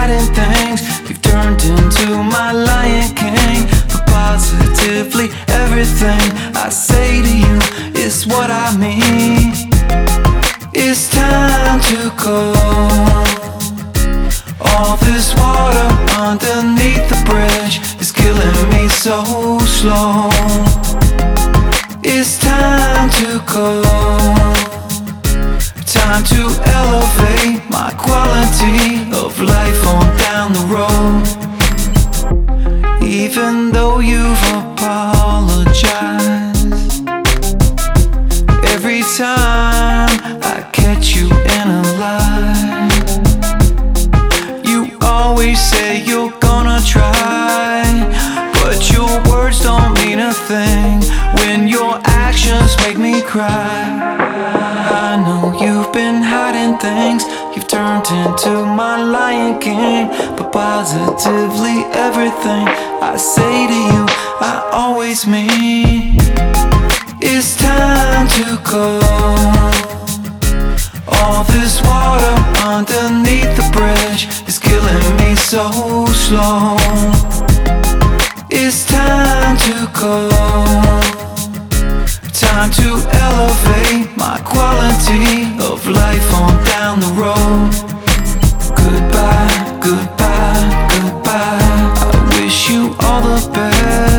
hiding things. You've turned into my Lion King. For positively everything I say to you is what I mean. It's time to go. All this water underneath the bridge is killing me so slow. It's time to go. Time to elevate my quality of life on down the road. Even though you've apologized, every time I catch you in a lie, you always say you're gonna try, but your words don't mean a thing when your actions make me cry. I know you've been hiding things. You've turned into my Lion King. But positively everything I say to you, I always mean. It's time to go. All this water underneath the bridge is killing me so slow. It's time to go. Time to elevate my quality of life on down the road. Goodbye, goodbye, goodbye. I wish you all the best.